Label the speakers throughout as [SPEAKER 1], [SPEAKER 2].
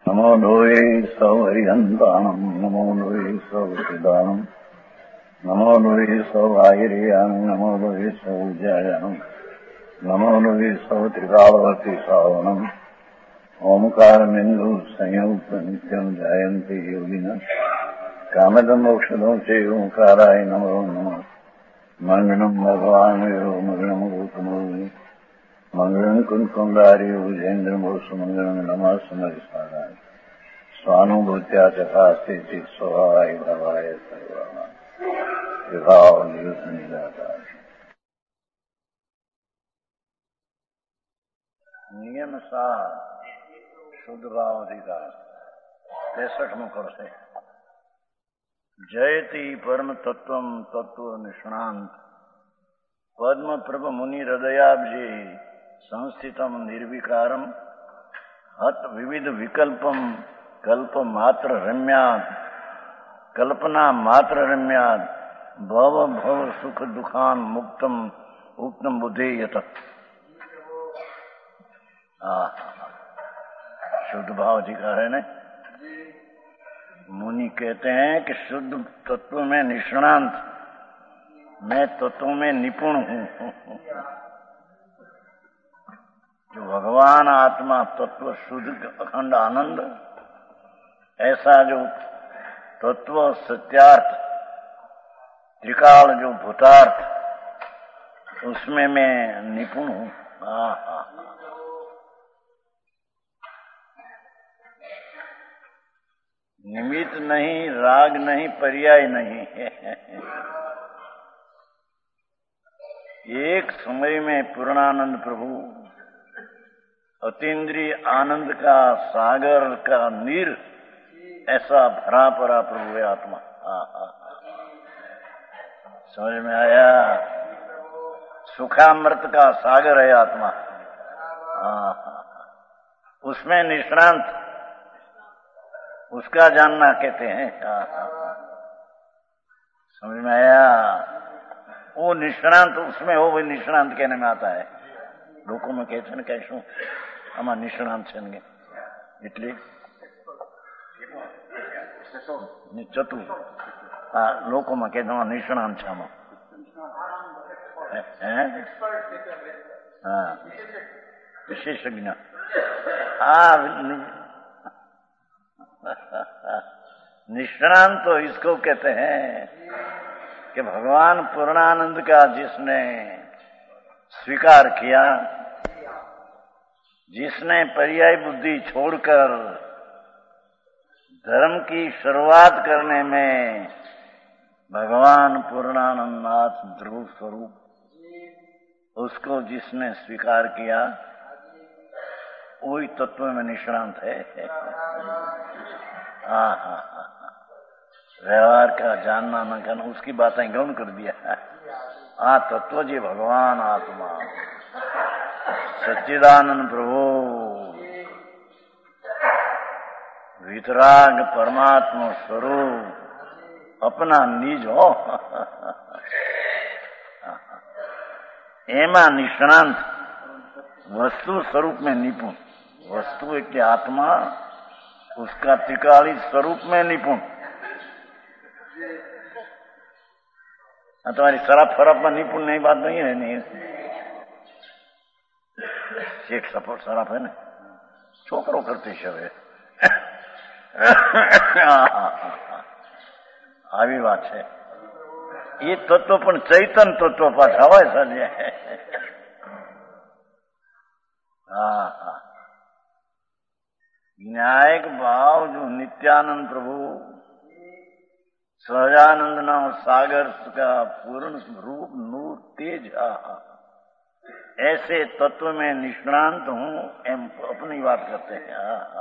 [SPEAKER 1] नमो लोये सौहरिहन्ताणम् नमो लोये सौहृदानम् नमो लोये सौभागिर्यानम् नमो लोये सौज्यायानम् नमो लोये सौत्रिकावती सावनम् ओंकारमिन्दु संयुक्त नित्यम् जायन्ते योगिनः कामदम् मोक्षदम् च ओंकाराय नमो नमः मङ्गलम् भगवान् मङ्गलम् गौतमोऽग्नि मंगलम कुंकुंडारी उजेन्द्रमोसु मंगलम नमः समरिसाराय स्वानुभूत्या चकास्ते चित स्वभावाय भवाय सर्वाणा विभाव नियुक्त निराकार नियम सा शुद्ध भाव अधिकार 63 मुखर से जयति परम तत्वम तत्व निष्णांत पद्म प्रभ मुनि हृदयाब्जे संस्थितम निर्विकारम हत विविध विकल्पम कल्प मात्र रम्याद कल्पना मात्र रम्याद भव भव सुख दुखान मुक्तम उक्तम बुद्धे यत शुद्ध भाव अधिकार है न। मुनि कहते हैं कि शुद्ध तत्व में निष्णांत मैं तत्व में निपुण हूं। जो भगवान आत्मा तत्व शुद्ध अखंड आनंद ऐसा जो तत्व सत्यार्थ त्रिकाल जो भूतार्थ उसमें मैं निपुण हूं। निमित्त नहीं, राग नहीं, पर्याय नहीं एक समय में पूर्णानंद प्रभु अतीन्द्रिय आनंद का सागर का नीर ऐसा भरा परा प्रभु है आत्मा। समझ में आया? सुखामृत का सागर है आत्मा। उसमें निष्णांत उसका जानना कहते हैं। समझ में आया? वो निष्णांत उसमें हो वही निष्णांत कहने में आता है। लोगों में कहते हैं कैसू आमा निष्णांत छे એટલે ચતુ લોકોમાં કે નિષ્ણાંત છે આમાં विशेषज्ञ निष्णांत तो इसको कहते हैं कि भगवान पूर्णानंद का जिसने स्वीकार किया, जिसने पर्याय बुद्धि छोड़कर धर्म की शुरुआत करने में भगवान पूर्णानंदनाथ ध्रुव स्वरूप उसको जिसने स्वीकार किया वही तत्व में निष्णांत है। व्यवहार का जानना न करना उसकी बातें गौण कर दिया। तत्व जी भगवान आत्मा सच्चिदानंद प्रभु वितराग परमात्मा स्वरूप अपना निज हो एमा निष्णांत वस्तु स्वरूप में निपुण। वस्तु एक आत्मा उसका त्रिकाली स्वरूप में निपुण। तुम्हारी शराब फराब में निपुण नहीं बात नहीं है। नहीं एक सपोर्ट शराब है ना छोकरो करते शवे આવી વાત છે। એ તત્વ પણ ચૈતન તત્વ પાછા હોય સાજે। न्यायिक भाव जो नित्यानंद प्रभु सहजानंद नाम सागर का पूर्ण रूप नूर तेज ऐसे तत्व में निष्णांत हूं एम अपनी बात करते हैं।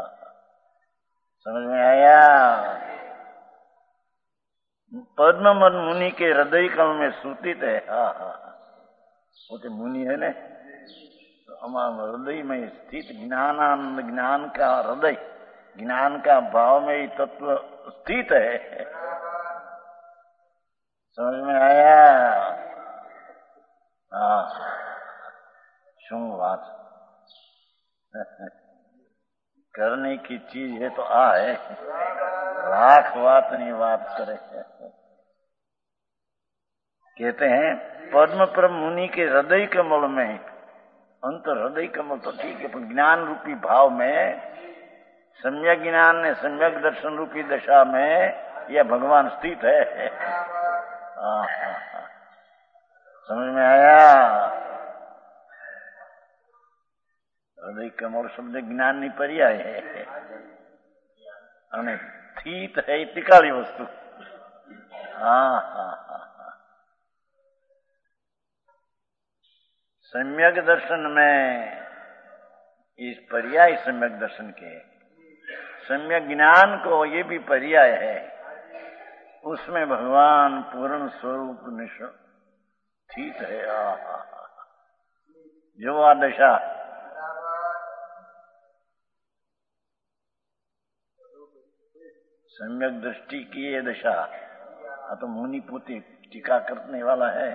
[SPEAKER 1] समझ में आया? पद्म मुनि के हृदय कमल में सूतित है। वो तो मुनि है ना, तो हमारे हृदय में स्थित ज्ञानानंद ज्ञान का हृदय ज्ञान का भाव में ही तत्व स्थित है। समझ में आया? શું વાત करने की चीज है तो आ है, लाख बात नहीं बात करे। कहते हैं पद्म पर मुनि के हृदय कमल में, अंतर हृदय कमल तो ठीक है, पर ज्ञान रूपी भाव में, सम्यक ज्ञान ने सम्यक दर्शन रूपी दशा में यह भगवान स्थित है। समझ में आया? हृदय कमल शब्द ज्ञान ની પર્યાય है અને સ્થિત है टिकाली वस्तु। सम्यक दर्शन में इस पर्याय सम्यक दर्शन के, सम्यक ज्ञान को ये भी पर्याय है, उसमें भगवान पूर्ण स्वरूप स्थित है। जो आ दशा सम्यक दृष्टि की ये दशा, तो मुनि पोते टीका करने वाला है।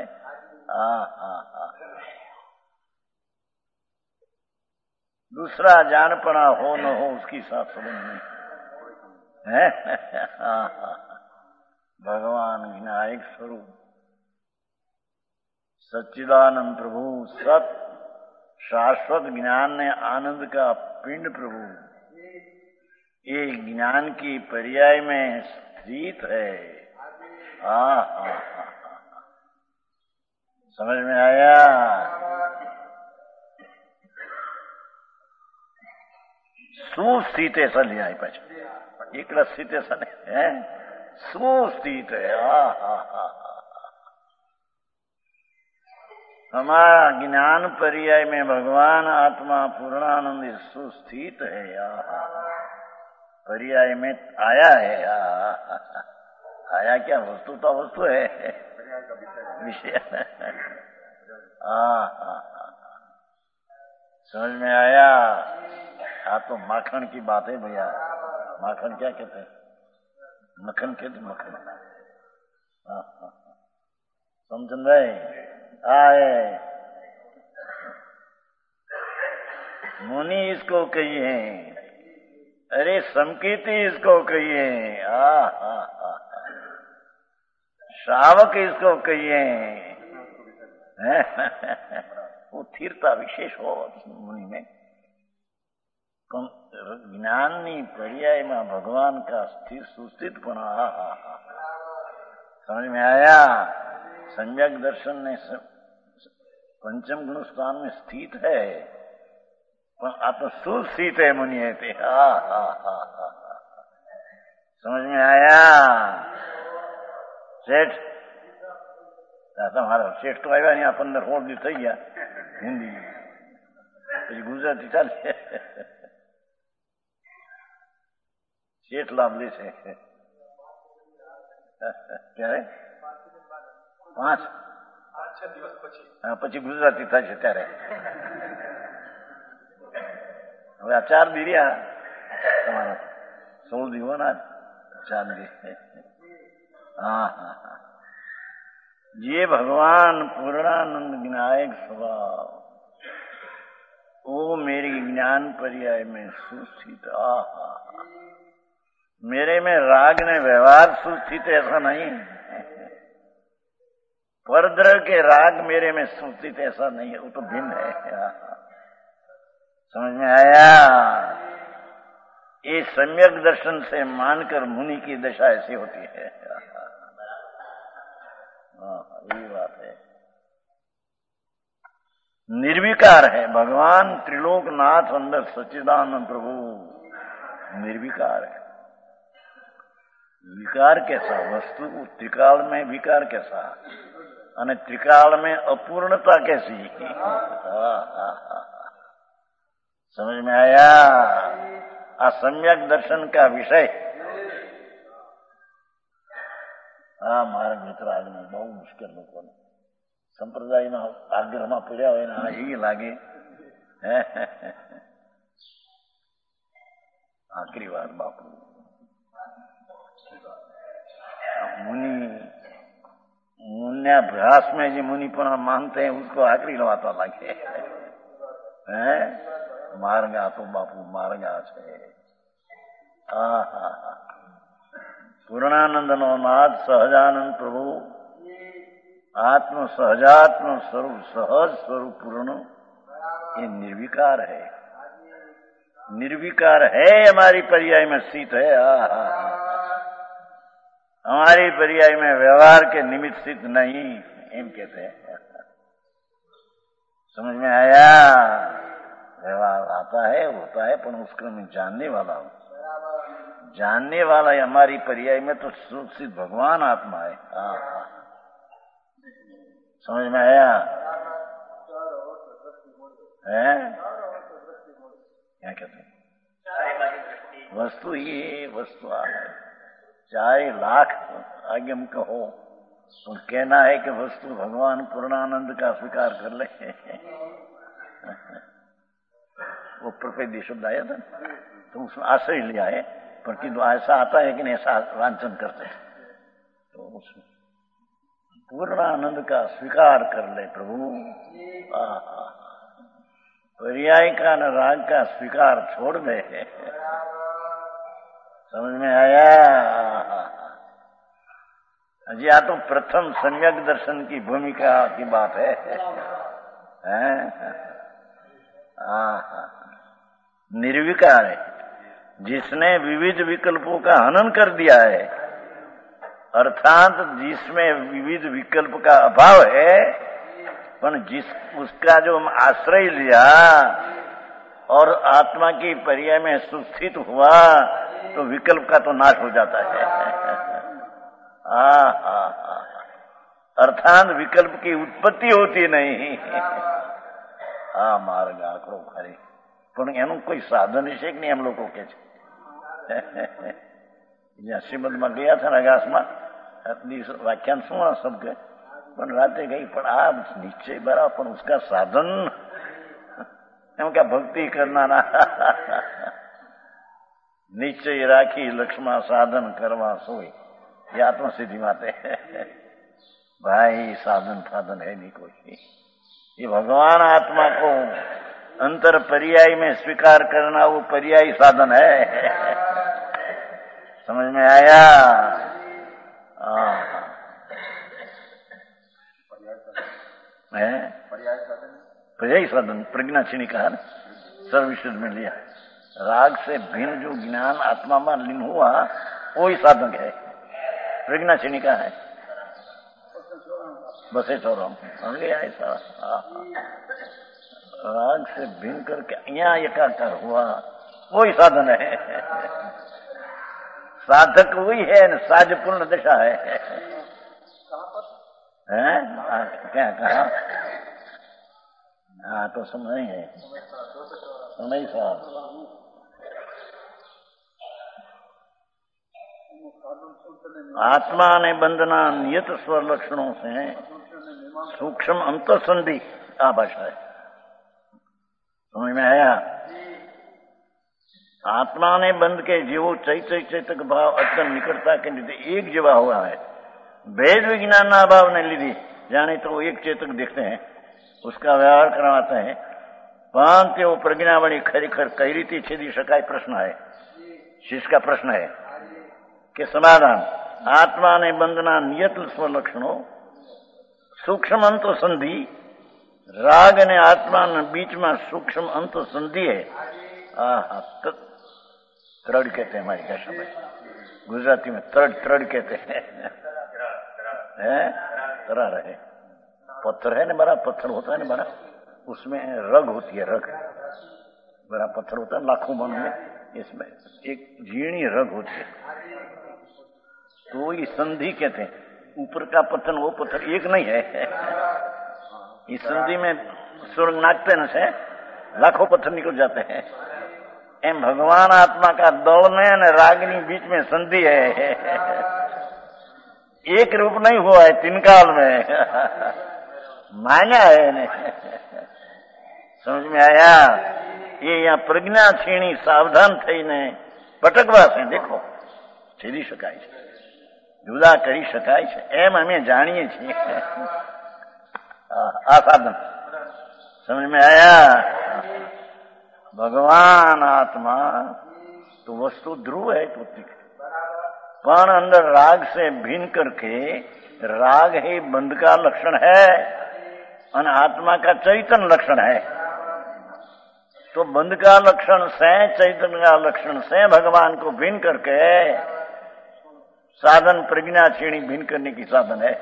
[SPEAKER 1] दूसरा जानपना हो न हो उसकी साथ संबंध नहीं है। भगवान विनायक स्वरूप सच्चिदानंद प्रभु, सत शाश्वत ज्ञान ने आनंद का पिंड प्रभु, ये ज्ञान की पर्याय में स्थित है। समझ में आया? સુસ્થિતેશન લે આપ્યા છે, એકલા સ્થિતેશન હે, સુસ્થિત है। हमारा ज्ञान पर्याय में भगवान आत्मा पूर्णानंद सुस्थित है। पर्याय में आया है। आया क्या? वस्तु तो वस्तु है, विषय। समझ में आया? हाँ, तो माखन की बात है भैया। माखन क्या कहते हैं? मक्खन कहते, मक्खन। समझन भाई आए, मुनि इसको कहिए, अरे संकीर्ति इसको कहिए, श्रावक इसको कहिए। वो स्थिरता विशेष हो मुनि में। ज्ञाननी पर्याय में भगवान का स्थिर सुस्थितपना। समझ में आया? सम्यक दर्शन ने पंचम गुण स्थान में स्थित है, पर आप तो सुस्थित है मुनि है। समझ में आया? सेठ તમારા શેઠ તો આવ્યા નહીં, 15-16 દિવસ થઈ ગયા, હિન્દી પછી ગુજરાતી ચાલે। શેઠ લાભ લેશે ત્યારે 5-6 દિવસ પછી ગુજરાતી થાય છે ત્યારે। હવે આ 4 દી રહ્યા તમારા, 16 દી હોના 4 દી। ये भगवान पूर्णानंद विनायक स्वभाव, वो मेरी ज्ञान पर्याय में सुस्थित। मेरे में राग ने व्यवहार सुस्थित ऐसा नहीं, परद्रव्य के राग मेरे में सुस्थित ऐसा नहीं है, वो तो भिन्न है। समझ में आया? ये सम्यक दर्शन से मानकर मुनि की दशा ऐसी होती है। यही बात है। निर्विकार है भगवान त्रिलोकनाथ अंदर सच्चिदानंद प्रभु, निर्विकार है। विकार कैसा? वस्तु त्रिकाल में विकार कैसा, और त्रिकाल में अपूर्णता कैसी? समझ में आया? असम्यक दर्शन का विषय મારા મિત્ર આજનો બહુ મુશ્કેલ લોકોને સંપ્રદાયના આગ્રહમાં પડ્યા હોય ને એ લાગે। આખરી વાત બાપુ, मुन्याभ्यास में जो मुनिपना मानते हैं उसको आखिरी लवाता लगे। માર્ગા તો બાપુ માર્ગા છે. પૂર્ણાનંદનો નાથ સહજાનંદ પ્રભુ આત્મ સહજાત્મ સ્વરૂપ સહજ સ્વરૂપ પૂર્ણ ये निर्विकार है. निर्विकार है हमारी पर्याय में स्थित है. हमारी पर्याय में व्यवहार के निमित्त स्थित नहीं एम कहते हैं. समझ में आया? व्यवहार आता है होता है पर उसको मैं जानने वाला हूं. जानने वाला है हमारी पर्याय में तो सिद्ध भगवान आत्मा है. समझ में आया? है क्या कहते हैं? वस्तु ये वस्तु है. चाहे लाख आगे हम कहो तो कहना है कि वस्तु भगवान पूर्णानंद का स्वीकार कर ले. वो प्रपेदी शब्द आया था तो उसमें आश्रय लिया है पर किंतु ऐसा आता है कि नहीं ऐसा वांचन करते हैं तो उसमें पूर्णानंद का स्वीकार कर ले प्रभु. पर्याय का न राग का स्वीकार छोड़ दे. समझ में आया? जी आ तो प्रथम सम्यक दर्शन की भूमिका की बात है. निर्विकार है जिसने विविध विकल्पों का हनन कर दिया है अर्थात जिसमें विविध विकल्प का अभाव है पर जिस उसका जो आश्रय लिया और आत्मा की पर्याय में सुस्थित हुआ तो विकल्प का तो नाश हो जाता है. अर्थात विकल्प की उत्पत्ति होती नहीं. मार्ग आकड़ो खरी પણ એનું કોઈ સાધન છે કે નહીં એમ લોકો કે છે. શ્રીમદમાં ગયા હતા ને આકાશમાં વ્યાખ્યાન શું શબ્દ પણ રાતે ગઈ પણ આ નિશ્ચય બરાબર પણ उसका સાધન એમ કે ભક્તિ કરનારા નિશ્ચય રાખી લક્ષ્મા સાધન કરવા સોય ये आत्मसिद्धि माते. भाई साधन साधन है नहीं कोई. ये भगवान आत्मा को अंतर पर्याय में स्वीकार करना वो पर्यायी साधन है. समझ में आया? पर्यायी साधन प्रज्ञा छिणी कहा ना सर्वविशुद्ध में लिया. राग से भिन्न जो ज्ञान आत्मा में लीन हुआ वो ही साधन है. प्रज्ञा छिणी का है बसे छोड़ो गया ऐसा. राग से भिन्न करके यहाँ एकाकार हुआ वही साधन है. साधक वही है न साज पूर्ण दशा है. क्या कहा? तो समय है समय साहब. आत्मा ने बंधना नियत स्वर लक्षणों से सूक्ष्म अंतर्संधि आ भाषा है. समझ में आया? आत्मा ने बंध के जीवो चैतक भाव अत्यंत निकटता के लिए एक जीवा हुआ है. भेद विज्ञान अभाव ने लीधी जाने तो एक चेतक देखते हैं उसका व्यवहार करवाते हैं પણ તેઓ પ્રજ્ઞાવળી ખરેખર કઈ રીતે છેદી શકાય પ્રશ્ન है. शिष्य का प्रश्न है कि समाधान आत्मा ने बंधना नियत स्वलक्षणों सूक्ष्म अंत संधि राग ने आत्मा ने बीच में सूक्ष्म अंत संधि है. त्रड कहते हैं हमारी भाषा में. गुजराती में त्रड कहते हैं. तरा रहे पत्थर है ना बड़ा पत्थर होता है ना बड़ा उसमें रग होती है. रग बड़ा पत्थर होता है लाखों मन में इसमें एक झीणी रग होती है तो ये संधि कहते हैं. ऊपर का पत्थर वो पत्थर एक नहीं है. इस संधि में सुरंग नाचते न से लाखों पत्थर निकल जाते हैं. एम भगवान आत्मा का दौड़ में न रागनी बीच में संधि है. एक रूप नहीं हुआ है तीन काल में. माया है ने. समझ में आया? ये यहाँ प्रज्ञा छीणी सावधान थी ने पटकवा से देखो छेदी शकाय છે जुदा કરી શકાય છે એમ અમે જાણીએ છીએ. आ साधन समझ में आया? भगवान आत्मा तो वस्तु ध्रुव है तो पण अंदर राग से भिन्न करके राग ही बंध का लक्षण है और आत्मा का चैतन्य लक्षण है। तो बंध का लक्षण से चैतन्य का लक्षण से भगवान को भिन्न करके साधन प्रज्ञा श्रेणी भिन्न करने की साधन है।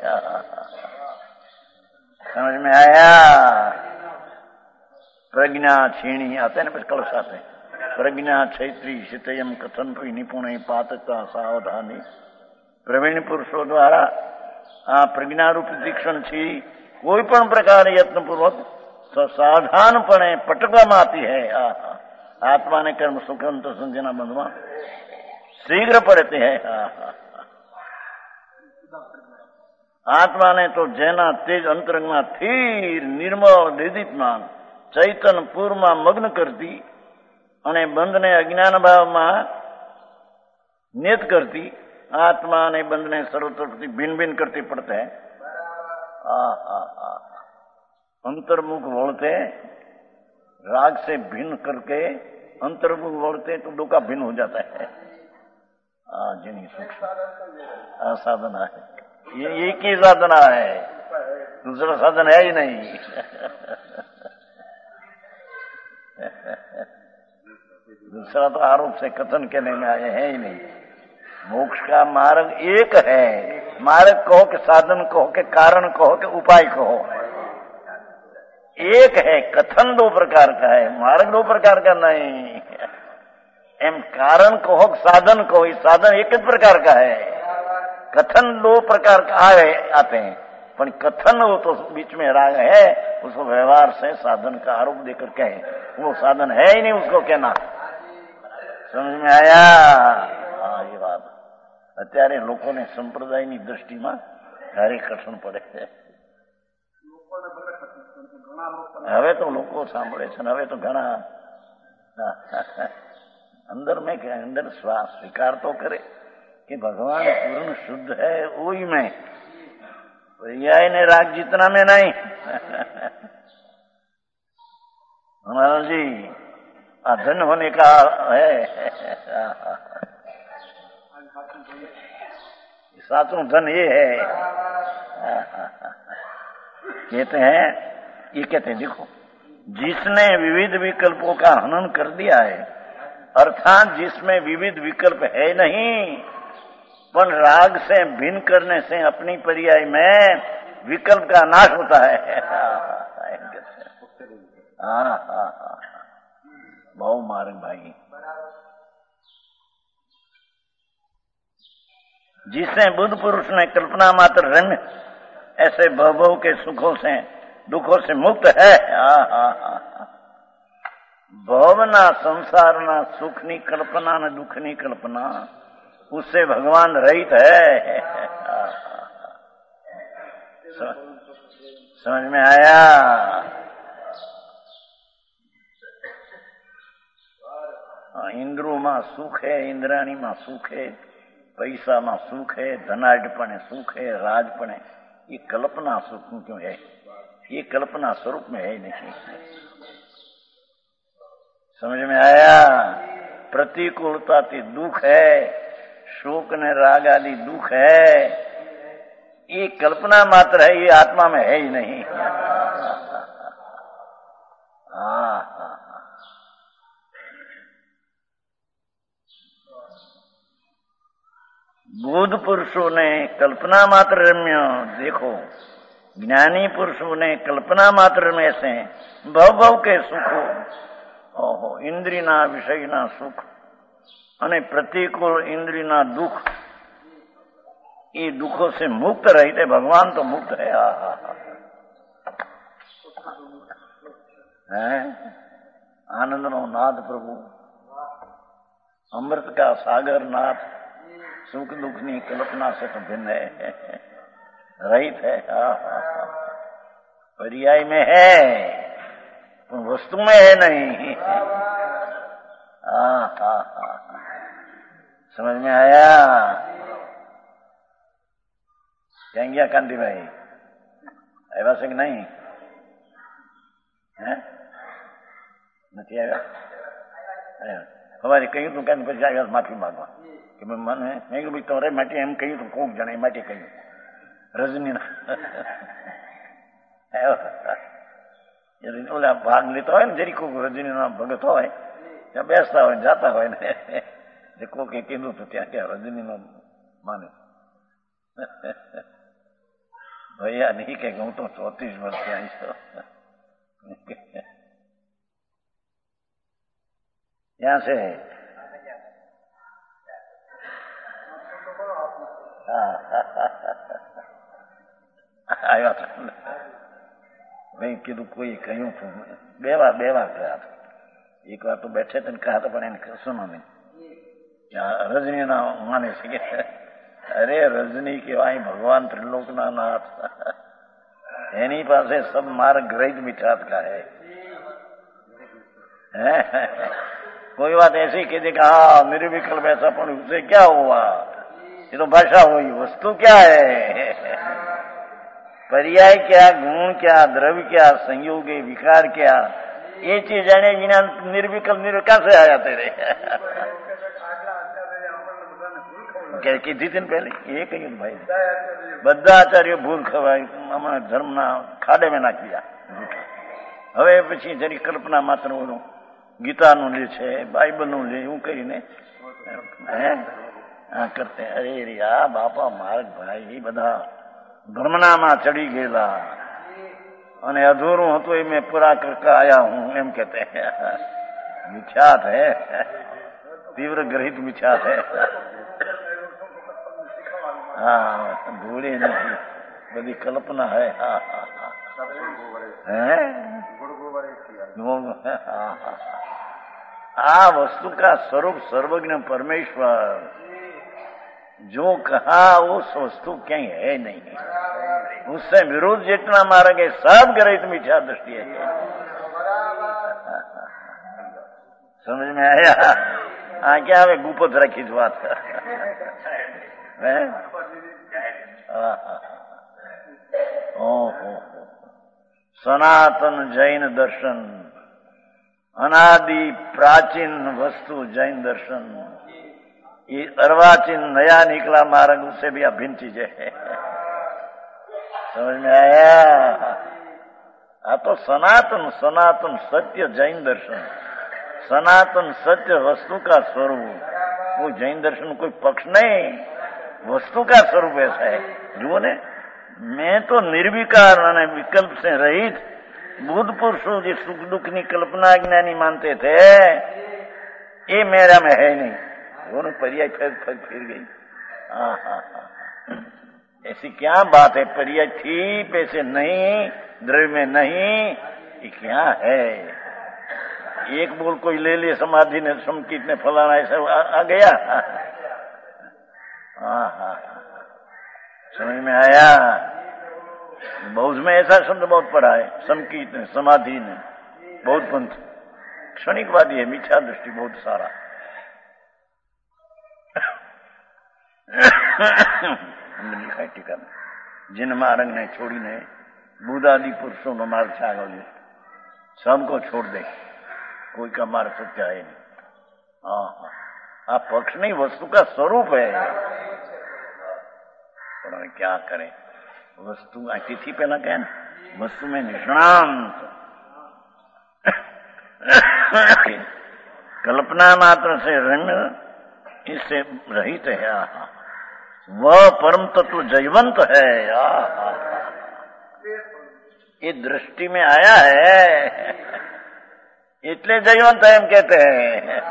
[SPEAKER 1] समझ में आया? प्रज्ञा श्रेणी आते हैं ना, फिर कलश आते हैं। प्रज्ञा क्षैत्री शितयम कथन निपुण पातकता सावधानी प्रवीण पुरुषों द्वारा आ प्रज्ञा रूप दीक्षण छी कोई पण प्रकार यत्न पूर्वक सावधानपणे पटकવામાં आती है। आत्मा ने कर्म सुखम तो संजना बंधवा शीघ्र पड़ते हैं। आत्मा ने तो जेना तेज अंतरंगमा थीर निर्मल देदीप्यमान चैतन पूर्वમાં મગ્ન કરતી અને બંધને અજ્ઞાન ભાવમાં નિયત કરતી આત્મા અને બંધને સર્વતરફથી ભિન્ન ભિન્ન કરતી પડતે अंतर्मुख वळते राग से भिन्न करके अंतर्मुख वळते तो डोका भिन्न हो जाता है। जिन्हीं सूक्ष्म साधना है, ये एक ही साधना है, दूसरा साधन है ही नहीं। दूसरा तो आरोप से कथन कहने में आए है ही नहीं। मोक्ष का मार्ग एक है। मार्ग कहो कि साधन कहो कि कारण कहो कि उपाय कहो, एक है। कथन दो प्रकार का है, मार्ग दो प्रकार का नहीं। एम कारण कहो साधन कहो, साधन एक ही प्रकार का है। कथन दो प्रकार का आते हैं, पर कथन वो तो बीच में राग है, उसको व्यवहार से साधन का आरोप देकर कहे, वो साधन है ही नहीं उसको कहना। समझ में आया? ये बात અત્યારે લોકોને સંપ્રદાયની દ્રષ્ટિમાં ભારે કઠણ પડે છે। હવે તો લોકો સાંભળે છે, હવે તો ઘણા अंदर में क्या, अंदर श्वास स्वीकार तो करे कि भगवान पूर्ण शुद्ध है, वही में पर्याय ने राग जितना में नहीं। हमारा जी धन होने का है, सातों धन ये है। कहते हैं, ये कहते हैं देखो, जिसने विविध विकल्पों का हनन कर दिया है, अर्थात जिसमें विविध विकल्प है नहीं, पर राग से भिन्न करने से अपनी पर्याय में विकल्प का नाश होता है। बहु मार्ग भाई, जिसने बुद्ध पुरुष ने कल्पना मात्र रम्य ऐसे भव के सुखों से दुखों से मुक्त है। भवना संसारना सुखनी कल्पना न दुखनी कल्पना, उससे भगवान रहित है। समझ में आया? इंद्रों में सुख है, इंद्राणी में सुख है, पैसा में सुख है, धनाढ़पणे सुख है, राजपणे, ये कल्पना सुख क्यों है? ये कल्पना स्वरूप में है नहीं। समझ में आया? प्रतिकूलता की दुख है, शोक ने राग आदि दुख है, ये कल्पना मात्र है, ये आत्मा में है ही नहीं। बुद्ध पुरुषों ने कल्पना मात्र रम्य, देखो ज्ञानी पुरुषों ने कल्पना मात्र में से भव के सुखों, ओहो इंद्रियना विषयना सुख અને प्रतिकूल इंद्रियना दुख, ये दुखों से मुक्त रहते, भगवान तो मुक्त है। आनंद नो नाथ प्रभु, अमृत का सागर नाथ, सुख दुख की कल्पना से तो भिन्न है, रहित है। पर्याय में है, वस्तु में है नहीं। समझ में आया? क्या गया कांति भाई? आया से कि नहीं है? नहीं आया? हमारे कहीं तो कहने पर जाएगा माफी मांगवा कि मैं मन है नहीं भाई तोरे माटे एम कही तो कोक जने माटे कही रजनी ओला भाग लेता હોય ને જરી કોક રજનીના ભગત હોય ત્યાં બેસતા હોય જાતા હોય ને જે કોકે કીધું તો ત્યાં ક્યાં રજનીનો માને ભૈયા નહીં કે હું તો 34 વર્ષથી આવીશ તો ત્યાં છે આવ્યા હતા મેં કીધું કોઈ કહ્યું તું બે વાર કહ્યા એક વાર તો બેઠે તો કહ્યા હતા પણ એને કશું નહીં રજની ના માને છે કે અરે રજની કહેવાય ભગવાન ત્રિલોકના નાથ એની પાસે સબ માર્ગ ग्रहित मिठास का है कोई बात ऐसी कह दे कि हाँ निर्विकल्प ऐसा पण उससे क्या हुआ ये तो भाषा हुई वस्तु क्या है पर्याय क्या गुण क्या द्रव्य क्या संयोग विकार क्या ये चीज जाने बिना निर्विकल्प निर्विकार से आ जाते रहे क्या कीधी थी पहले ये कही भाई બધા આચાર્યો ભૂલ ખવાય હમણાં ધર્મના ખાડે મેં નાખ્યા હવે પછી જરી કલ્પના માત્ર ગીતાનું લે છે બાઇબલનું લે એવું કરીને કરતે અરે રિયા બાપા માર્ગ ભાઈ એ બધા ભ્રમણામાં ચડી ગયેલા અને અધૂરું હતું એ મેં પૂરા કરતા આયા હું એમ કહેતે મિથ્યાત હે तीव्र ग्रहित मिथ्यात है हाँ भूले नहीं बड़ी कल्पना है आ वस्तु का स्वरूप सर्वज्ञ परमेश्वर जो कहा उस वस्तु कहीं है नहीं उससे विरोध जितना मार्ग है सब ग्रहित मिथ्या दृष्टि है समझ में आया हाँ क्या है गुपत रखी बात सनातन जैन दर्शन अनादि प्राचीन वस्तु जैन दर्शन ये अर्वाचीन नया निकला मार्ग उससे भी अभिन्न चीज है समझ में आया हाँ तो सनातन सनातन सत्य जैन दर्शन सनातन सत्य वस्तु का स्वरूप वो जैन दर्शन कोई पक्ष नहीं वस्तु का स्वरूप ऐसा है जो ने मैं तो निर्विकार और विकल्प से रहित बुद्ध पुरुषों जो सुख दुख की कल्पना ज्ञानी मानते थे ये मेरा में है नहीं दोनों पर्याय फिर गई ऐसी क्या बात है पर्याय थी पैसे नहीं द्रव्य में नहीं ये क्या है एक बोल कोई ले ले समाधि ने समकित ने फलाना ऐसा आ गया समझ में आया बहुत में ऐसा शब्द बहुत पढ़ा है समकित ने समाधि ने बहुत पंथ क्षणिकवादी है मिथ्या दृष्टि बहुत सारा लिखा है टीका में जिन मार्ग ने छोड़ी ने बुद्धादि पुरुषों का मार्ग छागो सबको छोड़ दे कोई का मार्ग सत्य है नहीं आप पक्ष नहीं वस्तु का स्वरूप है उन्होंने क्या करें वस्तु अतिथि पहला क्या ना वस्तु में निष्णांत कल्पना मात्र से रंग इससे रहित है वह परम तत्व जयवंत है ये दृष्टि में आया है इतने जयवंत है हम कहते हैं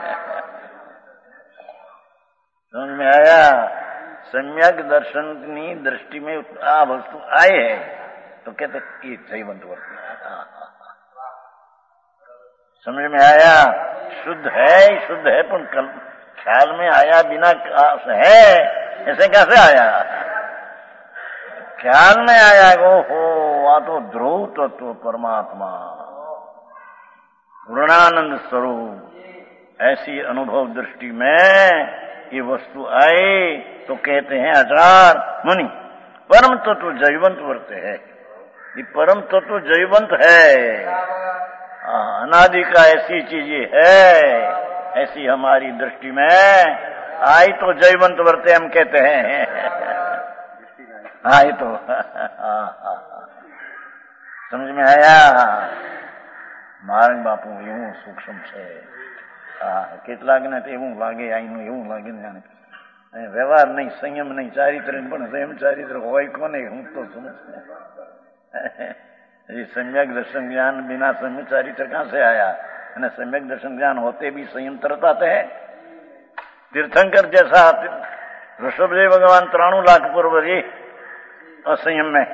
[SPEAKER 1] समझ में आया सम्यक दर्शन की दृष्टि में आ वस्तु आए है तो कहते ये जयवंत वस्तु समझ में आया शुद्ध है पर ख्याल में आया बिना है ऐसे कैसे आया ख्याल में आया ओहो आ तो ध्रुव तत्व परमात्मा पूर्णानंद स्वरूप ऐसी अनुभव दृष्टि में ये वस्तु आए तो कहते हैं आचार्य मुनि परम तत्व जयवंत वर्ते है ये परम तत्व जयवंत है अनादि का ऐसी चीज है ऐसी हमारी दृष्टि में आई तो जयवंत वर्ते हम कहते हैं। आई तो समझ में आया? મારા બાપુ એવું સૂક્ષ્મ છે. કેટલાકને તો એવું લાગે, અહીંનું એવું લાગે ને જાણે વ્યવહાર નહીં, સંયમ નહીં, ચારિત્ર પણ સંયમ ચારિત્ર હોય કોને? હું તો સમજ सम्यक दर्शन ज्ञान बिना सम्यक चारित्र कहां से आया? અને सम्यक दर्शन ज्ञान होते भी संयम तरत आते हैं। तीर्थंकर जैसा ऋषभदेव भगवान 93 लाख पूर्व जी असंयम में,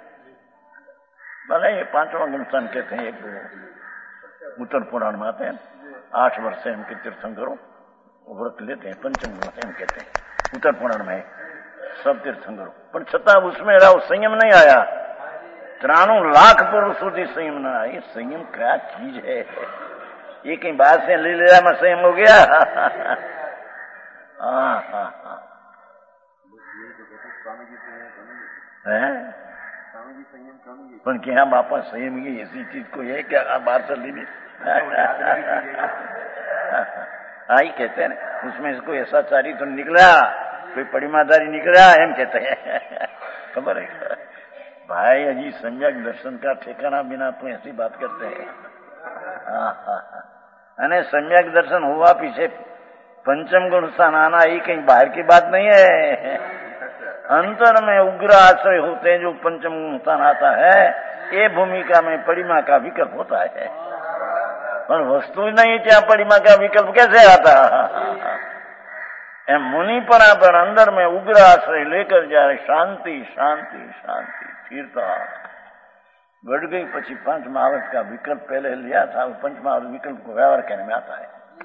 [SPEAKER 1] भले ये 5वां गुणस्थान कहते हैं, एक उत्तर पुराण में आते हैं, 8 वर्ष से इनके तीर्थंकरों व्रत लेते हैं, पंचम गुण से हम कहते हैं, उत्तर पुराण में सब तीर्थंकरों, पर छता उसमें रहा संयम नहीं आया। 93 लाख पूर्व સુધી संयम न आए। संयम क्या चीज है? ये कहीं बाहर से ले लिया में संयम हो गया? પણ क्या बापा संयम की ऐसी चीज कोई है क्या? बाहर से ली आई कहते हैं उसमें से कोई ऐसा चारी तो निकला, कोई परिमादारी निकला, एम कहते हैं। खबर है भाई, अजी सम्यक दर्शन का ठिकाना बिना तो ऐसी बात करते हैं। अने सम्यक दर्शन हुआ पीछे पंचम गुण स्थान आना, ये कहीं बाहर की बात नहीं है। अंतर में उग्र आश्रय होते हैं जो पंचम गुण स्थान आता है, ये भूमिका में परिमा का विकल्प होता है, पर वस्तु नहीं क्या परिमा का विकल्प कैसे आता? मुनि पर अंदर में उग्र आश्रय लेकर जाए, शांति शांति शांति स्थिरता बढ़ गई। પછી 5 आवृत का विकल्प पहले लिया था, 5 आवृत विकल्प को व्यवहार करने में आता है।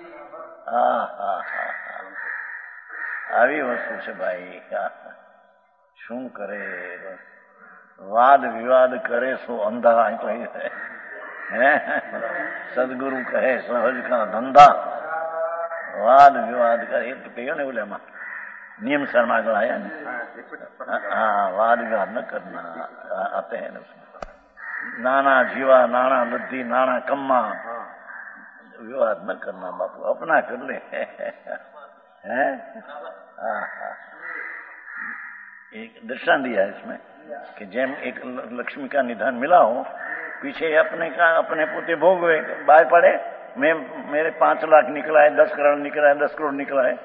[SPEAKER 1] આવી વસ્તુ છે ભાઈ। શું કરે? વાદ વિવાદ કરે સો અંધા, તો है सदगुरु कहे सहज का धंधा। वाद विवाद करे तो कहो ने बोले नियम शर्मा जो आया ना, हाँ वाद विवाद न करना आते हैं उसमें। नाना जीवा नाना लद्दी नाना कम्मा, विवाद न करना बापू, अपना कर ले। हैं? एक दर्शन दिया है इसमें कि जैम एक लक्ष्मी का निधान मिला हो, पीछे अपने का अपने पोते भोगवे, बाहर पड़े मैं मेरे 5 लाख निकला है, 10 करोड़ निकला है, 10 करोड़ निकला है,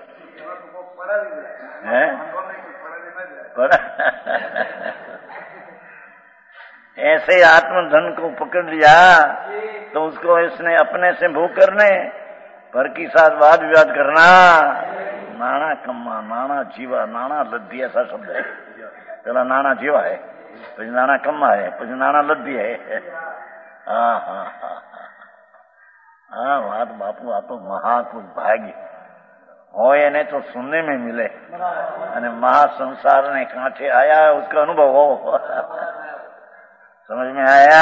[SPEAKER 1] ऐसे आत्मधन को पकड़ लिया तो उसको इसने अपने से भोग करने, पर की साथ वाद विवाद करना। नाना कम्मा नाना जीवा नाना लद्दी ऐसा शब्द है। पहला नाना जीवा है, પછી નાના કમ્મા है, પછી નાના લદ્દી है। हाँ बात बापू आ तो महापुरुष भाग्य હોય એને तो सुनने में मिले, અને महासंसार ने कांठे आया उसका अनुभव हो। समझ में आया?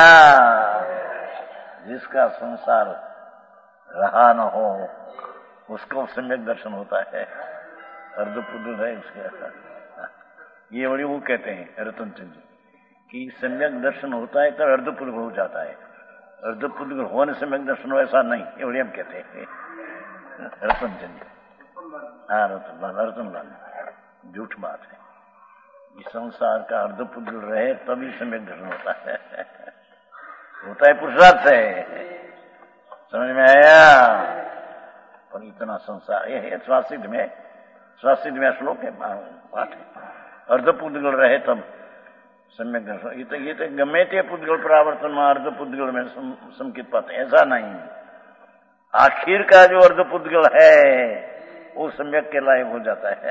[SPEAKER 1] जिसका संसार रहा न हो उसको सम्यक दर्शन होता है। अर्धपुद्गल है उसके, ये बड़ी वो कहते हैं रतनचंद जी कि सम्यक दर्शन होता है तो अर्धपुद्गल हो जाता है, अर्धपुद्गल होने सम्यक दर्शन हो ऐसा नहीं, ये बड़ी हम कहते हैं रतनचंद जी। हाँ रतनलाल, झूठ बात है। इस संसार का अर्धपुद्गल रहे तभी सम्यक दर्शन होता है, होता है पुरुषार्थ है। समझ में आया? पर इतना संसार ये है स्वासिद्ध में श्लोक है, पाठ है, अर्धपुद्गल रहे तब सम्यक दर्शन। ये तो गमे ते पुद्गल परावर्तन में अर्धपुद्गल में संकित पाते, ऐसा नहीं। आखिर का जो अर्धपुद्गल है वो सम्यक के लायक हो जाता है।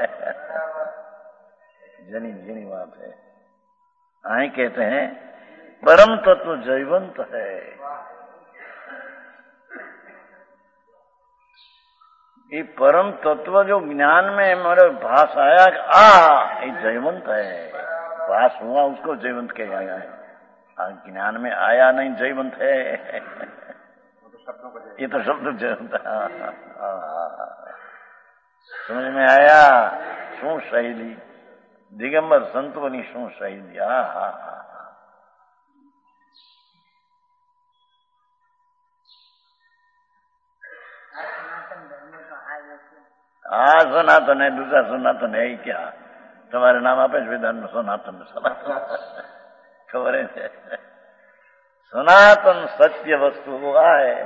[SPEAKER 1] जनी बात है। आई कहते हैं परम तत्व जयवंत है। ये परम तत्व जो ज्ञान में मेरे भास आया, ये जयवंत है, भास हुआ उसको जयवंत कहा गया है। ज्ञान में आया नहीं जयवंत है, ये तो शब्द जयवंत। समझ में आया? शू शैली दिगंबर संतोनी शू शैली। આ સનાતન है, दूसरा सनातन है ही क्या? તમારે નામ આપે છે વેદાંત સનાતન સનાતન ખબર है सनातन सत्य वस्तु आ है।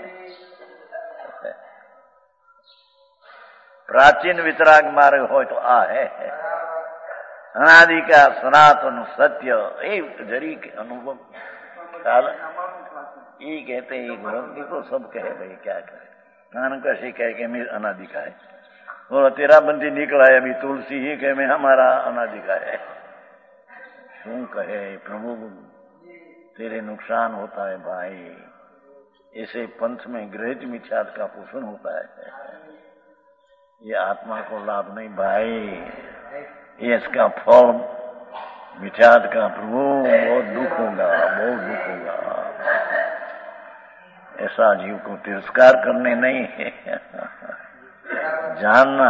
[SPEAKER 1] प्राचीन वितराग मार्ग हो तो आ है अनादि का सनातन सत्य। ये जरी के अनुभव काल ये कहते हैं ग्रंथी तो सब कहे भाई क्या करे, नानक ऐसे कह के मैं अनादि का है, और तेरा बंदी निकला है अभी तुलसी ही कहे मैं हमारा अनादि का है। क्यों कहे प्रभु तेरे नुकसान होता है भाई, ऐसे पंथ में ग्रहित मिथ्यात का पोषण होता है, ये आत्मा को लाभ नहीं भाई, ये इसका फल मिथ्यात का प्रभु बहुत दुख होगा, बहुत दुख होगा। ऐसा जीव को तिरस्कार करने नहीं है, जानना।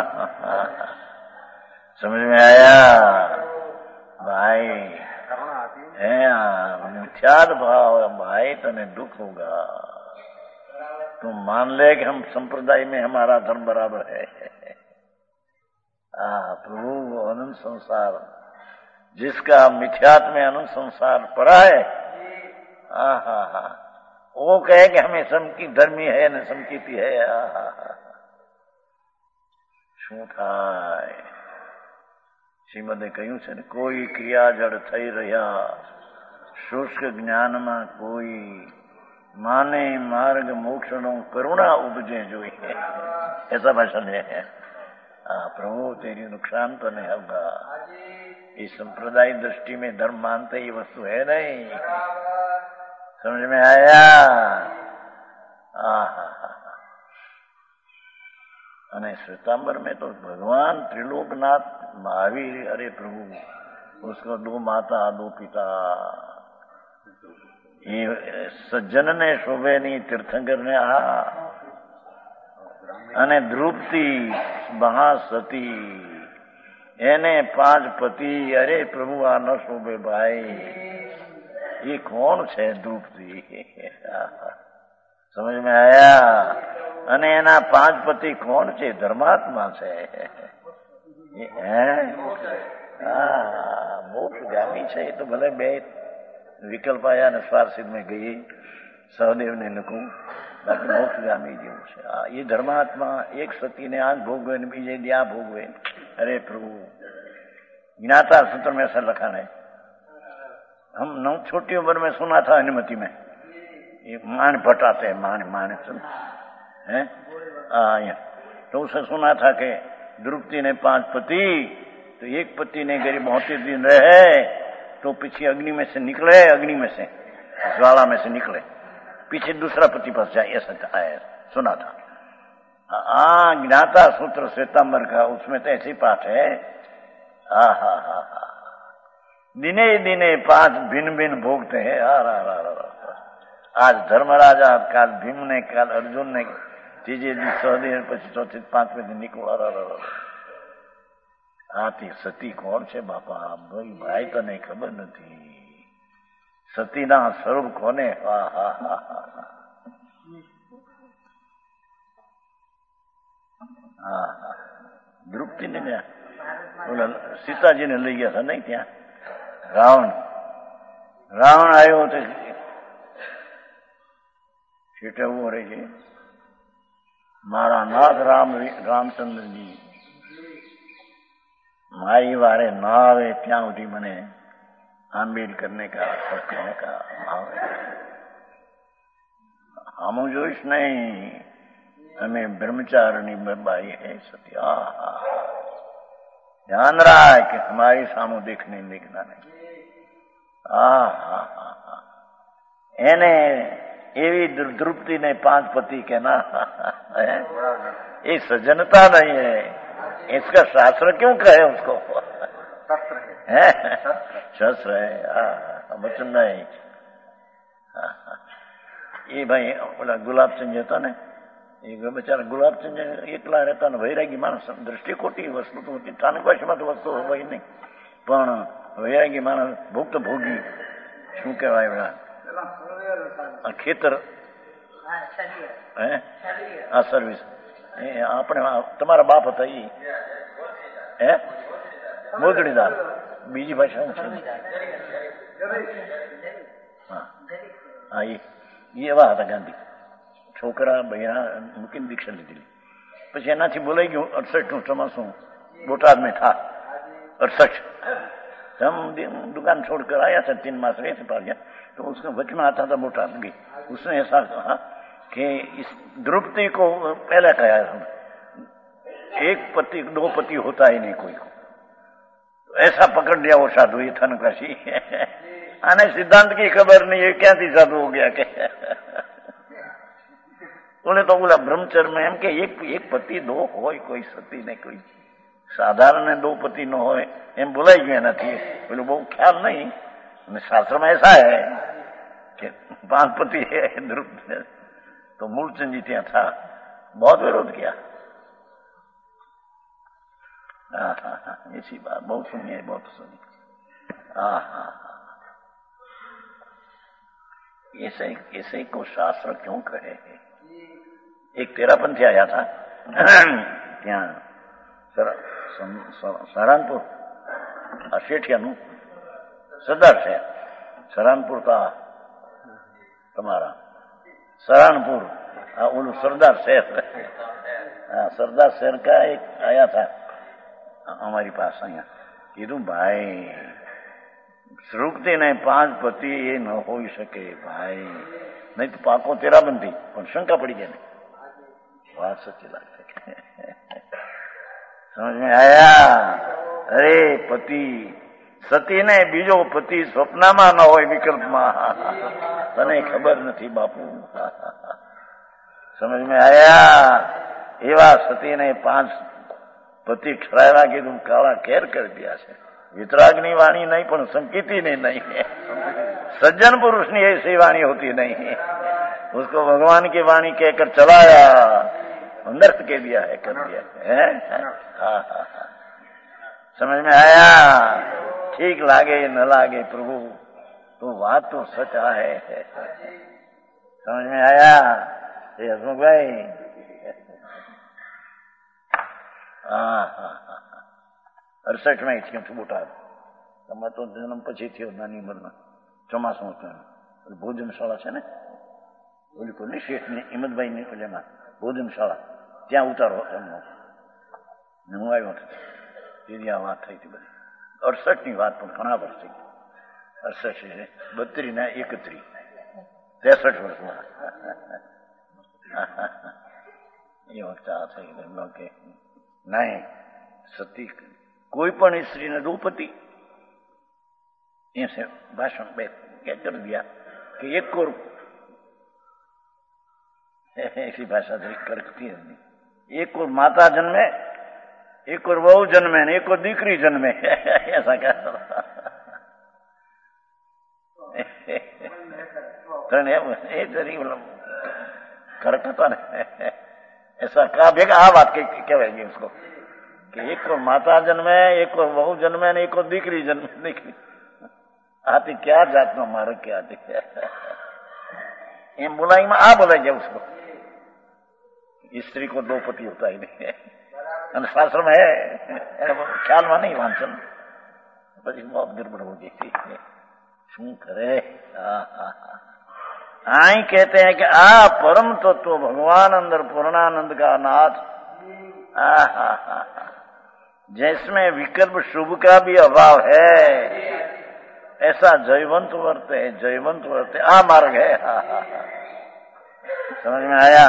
[SPEAKER 1] समझ में आया भाई? है मिथ्यात भाव भाई तने दुख होगा। तुम मान ले कि हम संप्रदाय में हमारा धर्म बराबर है। प्रभु अनंत संसार जिसका मिथ्यात में अनंत संसार पड़ा है, वो कहे कि हमें समकी धर्मी है न समकीती है। શું થાય? શ્રીમદે કહ્યું છે ને, કોઈ ક્રિયા જડ થઈ રહ્યા શુષ્ક જ્ઞાનમાં કોઈ माने मार्ग मोक्षणों करुणा उपजे जोई है, ऐसा भाषण है। प्रभु तेरी नुकसान तो नहीं होगा। इस संप्रदाय दृष्टि में धर्म मानते ही वस्तु है नहीं। समझ में आया? अने श्वेतांबर में तो भगवान त्रिलोकनाथ महावीर, अरे प्रभु उसको 2 माता 2 पिता, ये सज्जन ने शोभे नहीं, तीर्थंकर ने अने द्रुपति महासती एने 5 पति। अरे प्रभु आ न शोभे भाई, ये कौन है द्रुपति? समझ में आया? अने एना 5 पति कौन है? धर्मात्मा से मोक्षगामी है। तो भले बे विकल्प आया ने स्वार सिद्ध में गई सहदेव ने लखू, बाकी मोक्षगामी जीव है। ये धर्मात्मा एक सती ने आंख भोगवे ने बीजे दिया भोगवे। अरे प्रभु ज्ञाता सूत्र में ऐसा लखा है, हम 9 छोटी उम्र में सुना था अनुमति में, ये मान भटाते हैं, मान सुन है तो उसे सुना था कि द्रुपति ने 5 पति, तो एक पति ने गरीब बहुत दिन रहे तो पीछे अग्नि में से निकले, अग्नि में से ज्वाला में से निकले, पीछे दूसरा पति पास जाए, ऐसा आया सुना था। ज्ञाता सूत्र श्वेतांबर का, उसमें तो ऐसे ही पाठ है। दिने दिने 5 भिन्न भिन्न भोगते हैं। आज धर्मराजा, काल भीम ने, काल अर्जुन ने, तीजे दिन सहदेव, પછી ચોથી 5મે दिन निकलो। आती सती कौन છે બાપા? ભાઈ તને ખબર નથી સતીના સ્વરૂપ કોને? द्रुपति ने क्या बोला? सीता जी ने ले गया था नहीं क्या? रावण आयो तो छीटे वो रही मारा नाथ रामचंद्र जी मारी वारे ना आवे त्या उठी मने आंबेल करने का सकने का भाव है। हम जोईश नहीं, हमें ब्रह्मचारिणी बाई है सत्या। ध्यान रहा है कि हमारी सामू देखने देखना नहीं। एने एवी द्रुपति ने 5 पति के ना है, ये सज्जनता नहीं है। इसका शास्त्र क्यों कहे उसको? शस्त्र है, वचन नहीं। ये भाई बोला गुलाब चंद था ने, ये बेचारा गुलाब चंद एकला रहता ने वैरागी मानस, दृष्टि खोटी वस्तु तो होती, स्थानकवासीમાં તો વસ્તુ હોય નહીં, પણ વૈરાગી માણસ ભુક્ત ભોગી શું કહેવાય ખેતર હે આ સર્વિસ આપણે તમારા બાપ હતા હે મોજડીદાર બીજી ભાષા છે હા એ એવા હતા ગાંધી છોકરા બૈરા મૂકીને દીક્ષા લીધેલી પછી એનાથી બોલાઈ ગયું 68નું ચોમાસું बोटाद में था 68 हम दुकान छोड़कर आया था 3 मास रहे थे पा गया तो उसका वच में आता था बोटाद गई उसने ऐसा कहा कि इस द्रौपदी को पहले कहा एक पति 2 पति होता ही नहीं कोई को ऐसा पकड़ लिया वो साधु ये था नकाशी आने सिद्धांत की खबर नहीं है क्या थी साधु हो गया के बोले तो बोला ब्रह्मचर्य में एम के एक पति 2 हो कोई सती नहीं कोई साधारण 2 पति न हो एम बोलाई गया नहीं बोले बहुत ख्याल नहीं शास्त्र में ऐसा है कि 5 पति है ध्रुव तो मूलचंद जी ત્યાં था बहुत विरोध किया ऐसी बात बहुत सुनी है बहुत सुनी ऐसे को शास्त्र क्यों कहे एक तेरापंथी आया था ત્યાં સહરાનપુર શેઠિયાનું સરદાર શહેર સહરાનપુર का તમારા सहारनपुर वो सरदार शहर सरदार शहर का एक आया था हमारी पास अँ कीधु भाई श्रुक्ति ने 5 पति ये न हो सके भाई नहीं तो पाको तेरा बंदी पर शंका पड़ी गई नहीं बात सच्ची लगती समझ में आया अरे पति सती ने बीजो पति स्वप्न में न हो विकल्प में तने खबर नहीं बापू समझ में आया एवा सती ने 5 पति ठहराया कि तुम काला केर कर दिया है वितरागनी वाणी नहीं पर संकीर्ति नहीं है सज्जन पुरुष की ऐसी वाणी होती नहीं है उसको भगवान की वाणी कहकर चलाया अनर्थ के दिया है कर दिया है समझ में आया ठीक लागे न लागे प्रभु तो बात तो सच है समझ में आया ये हसमुख भाई 68 में थी बोटाद તમે તો જન્મ પછી થયો નાની ઉંમરમાં ચોમાસું હતું ભોજનશાળા છે ને ઓલી કોની શેઠની હિંમતભાઈની ઓલામાં ભોજનશાળા ત્યાં ઉતારો એમનો હું આવ્યો હતો તેથી આ વાત થઈ હતી બધી 68ની વાત પણ ઘણા વર્ષ થઈ 68 32 ના 31 63 વર્ષમાં એ વખતે આ થઈ ગયેલો કે नहीं सती कोई पण स्त्री ने 2 पति ऐसे भाषण में क्या कर दिया कि एक और ऐसी भाषा करती है एक और माता जन्मे एक और बहू जन्मे एक और दीकरी जन्मे ऐसा क्या करता ने ऐसा कहा भेगा आ बात कहवाएगी उसको कि एक और माता जन्मे एक और बहू जन्मे ने एक और दीकरी जन्मे दीकरी आती क्या जात में मारे क्या आती एम बुलाई में आ बोला जाए उसको स्त्री को 2 पति होता ही नहीं है शास्त्र में है ख्याल में नहीं वांचन પછી बहुत गड़बड़ हो गई थी शू करे आई कहते हैं कि परम तत्व भगवान अंदर पूर्णानंद का नाथ जिसमें विकल्प शुभ का भी अभाव है ऐसा जयवंत वर्ते मार्ग है समझ में आया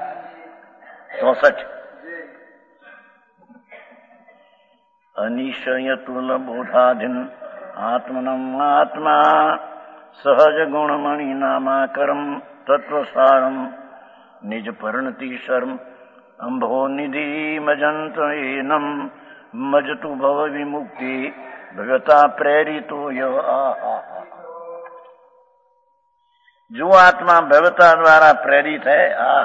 [SPEAKER 1] 64 अनिशय तुल बोधाधीन आत्मनम आत्मा सहज गुणमणि नामाकरम तत्वसारम निज परिणति शर्म अंभो निधि मजंत एनम मजतु भव विमुक्ति भगवता प्रेरितो जो आत्मा भगवता द्वारा प्रेरित है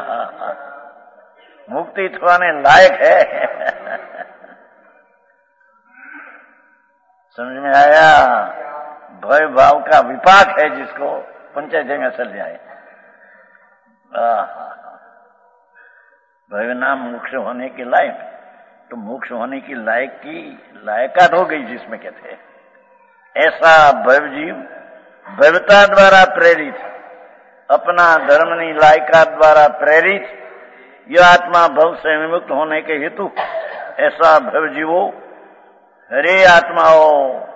[SPEAKER 1] मुक्ति थवाने लायक है समझ में आया भय भाव का विपाक है जिसको पंचायत में चल जाए भयना मोक्ष होने के लायक, तो मोक्ष होने की लायकात हो गई जिसमें कहते हैं। ऐसा भव जीव भवता द्वारा प्रेरित, अपना धर्मनी लायकात द्वारा प्रेरित, यह आत्मा भव से विमुक्त होने के हेतु ऐसा भव जीवो हरे आत्माओ।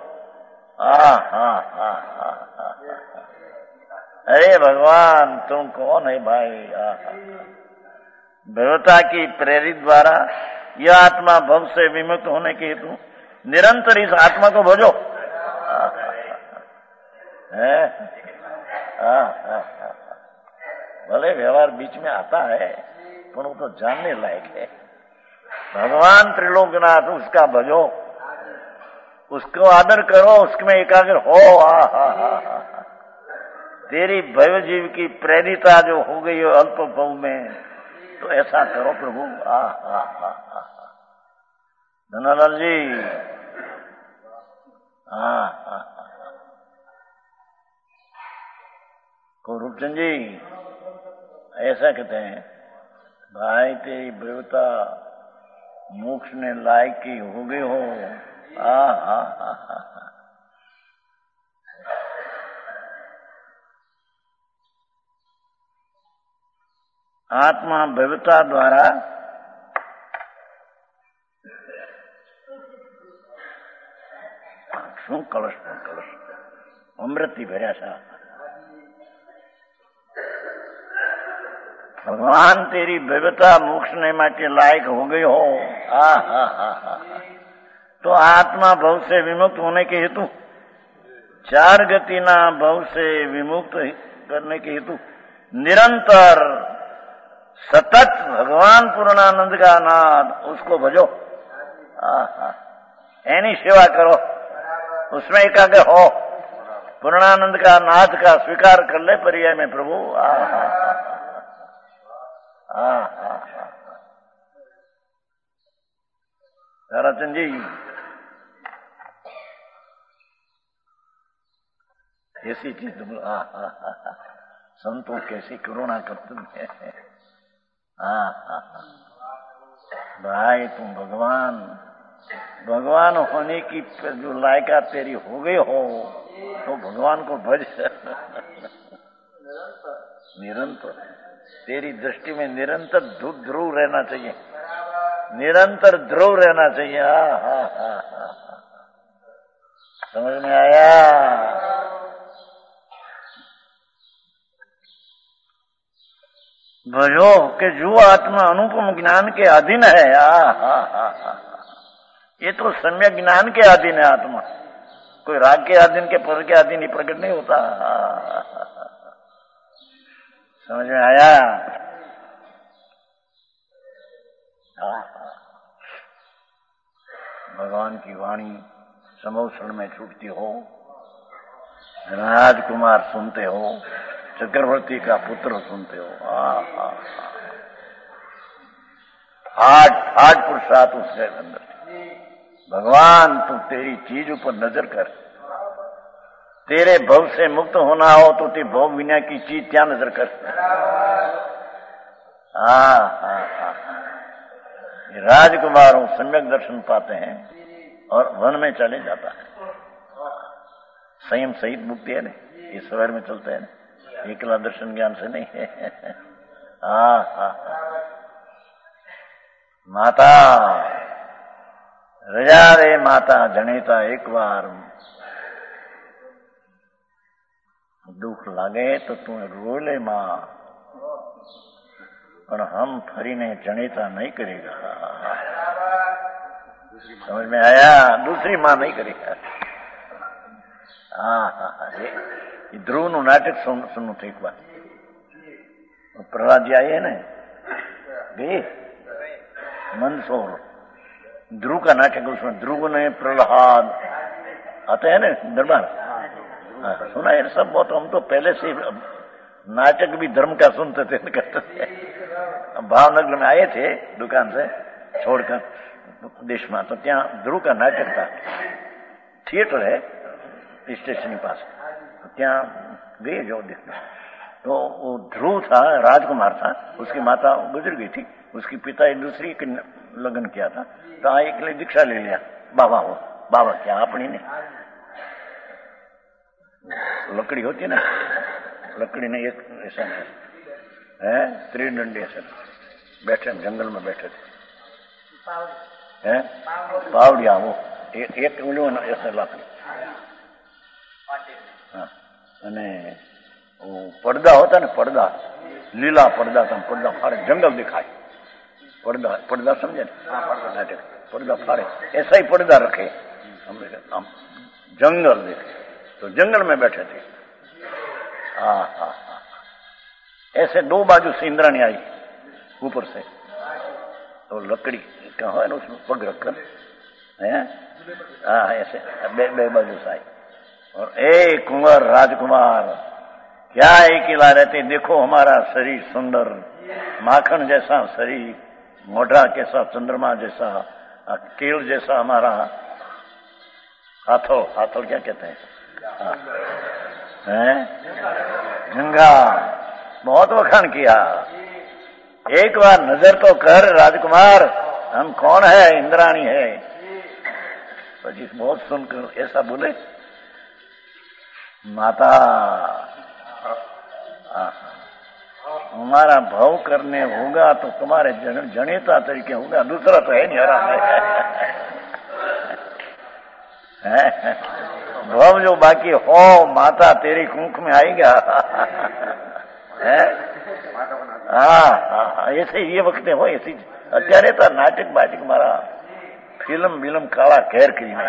[SPEAKER 1] अरे भगवान तुम कौन है भाई। भवता की प्रेरित द्वारा यह आत्मा भव से विमुक्त होने के हेतु निरंतर इस आत्मा को भजो। भले व्यवहार बीच में आता है पर वो तो जानने लायक है। भगवान त्रिलोकनाथ उसका भजो, उसको आदर करो, उसमें एकाग्र हो। तेरी भव जीव की प्रेरिता जो हो गई हो अल्प भव में, तो ऐसा करो प्रभु। धनालाल जी, को रूपचंद जी ऐसा कहते हैं, भाई तेरी भवता मोक्ष ने लायक की हो गई हो। आत्मा भवता द्वारा શું કલશ પણ કલશ અમૃતથી ભર્યા છે। भगवान तेरी भव्यता मोक्ष ने के लायक हो गई हो। तो आत्मा भव से विमुक्त होने के हेतु, चार गति ना भव से विमुक्त करने के हेतु निरंतर सतत भगवान पूर्णानंद का नाद उसको भजो। एनी सेवा करो, उसमें एकाग्र हो, पूर्णानंद का नाद का स्वीकार कर ले पर्याय में प्रभु। ताराचंद जी कैसी चीज, संतों कैसी करुणा करते हैं। भाई तुम भगवान होने की जो लायका तेरी हो गई हो, तो भगवान को भज। निरंतर तेरी दृष्टि में निरंतर ध्रुव रहना चाहिए, निरंतर ध्रुव रहना चाहिए। समझ में आया? भजो कि जो आत्मा अनुपम ज्ञान के अधीन है। ये तो सम्यक ज्ञान के अधीन है आत्मा, कोई राग के अधीन के पर के अधीन ही प्रकट नहीं होता। समझ में आया? भगवान की वाणी समोषण में छूटती हो, राजकुमार सुनते हो, चक्रवर्ती का पुत्र सुनते हो। हाट पुरुषार्थ उसके अंदर। भगवान तू तेरी चीज ऊपर नजर कर, तेरे भव से मुक्त होना हो तो ते भव विना की चीज क्या नजर कर। राजकुमारों सम्यक दर्शन पाते हैं और वन में चले जाता है। संयम सहित मुक्ति है ना, इस सवेर में चलते हैं ना, एकला दर्शन ज्ञान से नहीं है। माता रजा रे माता जनेता एक बार दुख लागे तो तू रो ले मां, पर हम फरीने जनेता नहीं करेगा। समझ में आया? दूसरी मां नहीं करेगा। ये ध्रुव નું નાટક સુનવું હતું એક વાર। પ્રહલાદ जी आए ना, गए मंदसौर, ध्रुव का नाटक, उसमें ध्रुव ने प्रहलाद आते हैं ना दरबार, सुना है सब बहुत। हम तो पहले से नाटक भी धर्म का सुनते थे, करते थे। भावनगर में आए थे दुकान से छोड़कर देश में, तो त्या ध्रुव का नाटक था। थिएटर है स्टेशन के पास, तो त्या गए जो देखना। तो वो ध्रुव था, राजकुमार था, उसकी माता गुजर गई थी, उसकी पिता एक दूसरी के लगन किया था, तो आ एक दीक्षा ले लिया, बाबा हो, बाबा क्या अपनी ने लकड़ी होती ना, लकड़ी ने एक ऐसा है त्रिदंडी ऐसा बैठे, जंगल में बैठे थे, है पावड़िया, वो एक उल्लू ऐसा लाकड़ी, हाँ, અને પડદા होता ना, પડદા લીલા પડદા, તમે પડદા ફાड़े, जंगल दिखाए, પડદા समझे ना, नाटक પડદા फाड़े, ऐसा ही પડદા रखे, हम जंगल देखे, तो जंगल में बैठे थे। हाँ, ऐसे दो बाजू से इंद्राणी आई ऊपर से, तो लकड़ी का है ना, उसमें पग रखकर, है हाँ, ऐसे बे बाजू से आई, और ए कुंवर राजकुमार क्या एक ही ला रहते, देखो हमारा शरीर सुंदर, माखन जैसा शरीर, मोढ़ा कैसा, चंद्रमा जैसा, कील जैसा हमारा हाथों, हाथों क्या कहते हैं, गंगा, बहुत वखान किया, एक बार नजर तो कर राजकुमार, हम कौन है, इंद्राणी है। तो जिस बहुत सुनकर ऐसा बोले, माता हमारा भाव करने होगा तो तुम्हारे जनेता तरीके होगा, दूसरा तो है नहीं, हराम है। भाव जो बाकी हो माता तेरी कुंख में आएगा, है हाँ, ऐसे ये वक्त हो, ऐसी અત્યારે તો નાટક બાટક મારા ફિલ્મ કાળા ઘેર કરીને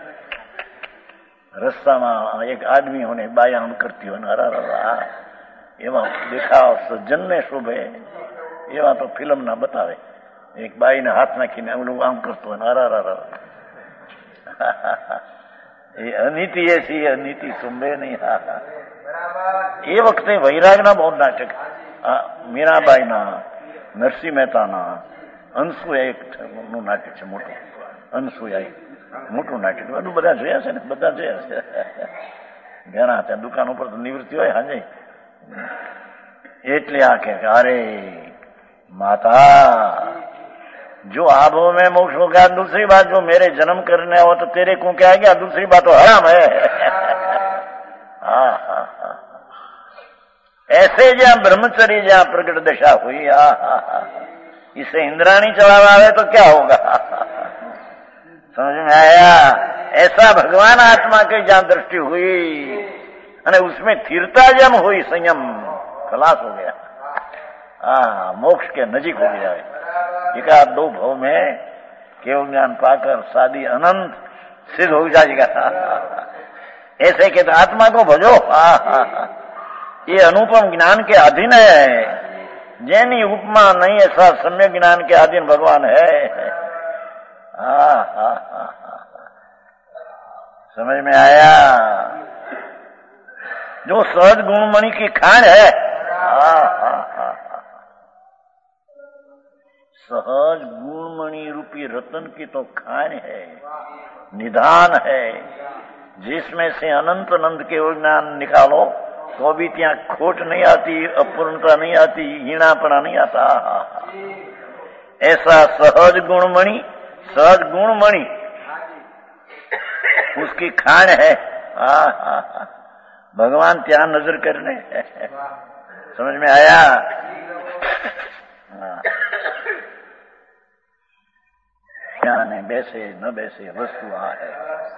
[SPEAKER 1] રસ્તામાં એક આદમી હોને બાઈ આમ કરતી હોય, હરા એવા દેખાવ સજ્જનને શોભે એવા તો ફિલ્મ ના બતાવે, એક બાઈને હાથ નાખીને ઓલું આમ કરતો હોય, હરા એ અનીતિ એસી અનીતિ સુંબે નહીં। એ વખતે વૈરાગના બહુ નાટક, મીરાબાઈના, નરસિંહ મહેતાના, અનસુયા એક નું નાટક છે મોટું, અનસુયા મોટું નાટક, બધું બધા જોયા છે ને, બધા જોયા છે, ઘણા ત્યાં દુકાન ઉપર તો નિવૃત્તિ હોય હાજે, એટલે આ કે અરે माता जो आभो में मोक्ष हो गया, दूसरी बात जो मेरे जन्म करने हो तो तेरे को क्या गया, दूसरी बात तो हराम है। ऐसे जहां ब्रह्मचर्य जहां प्रकट दशा हुई, इसे इंद्राणी चलावा आवे तो क्या होगा, समझ में आया। ऐसा भगवान आत्मा की जहां दृष्टि हुई और उसमें स्थिरता जम हुई, संयम खलास हो गया, मोक्ष के नजीक हो गया है। एकाध दो भाव में केवल ज्ञान पाकर शादी अनंत सिद्ध हो जाएगा। ऐसे के तो आत्मा को भजो, ये अनुपम ज्ञान के अधीन है, जैनी उपमा नहीं ऐसा सम्यक ज्ञान के अधीन भगवान है। समझ में आया। जो सहज गुणमणि की खान है, सहज गुणमणि रूपी रतन की तो खान है, निधान है, जिसमें से अनंत अनंत के ज्ञान निकालो तो भी ત્યાં खोट नहीं आती, अपूर्णता नहीं आती, हीणापना नहीं आता। ऐसा सहज गुणमणि उसकी खान है। भगवान ત્યાં नजर करने, समझ में आया। क्या नहीं बैसे न बैसे वस्तु है,